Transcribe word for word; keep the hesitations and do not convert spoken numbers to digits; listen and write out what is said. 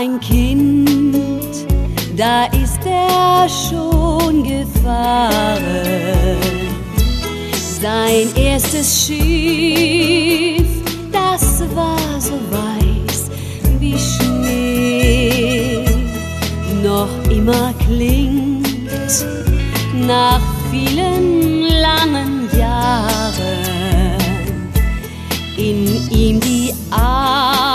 ein Kind, da ist er schon gefahren. Sein erstes Schiff, das war so weiß wie Schnee. Noch immer klingt nach vielen langen Jahren in ihm die Art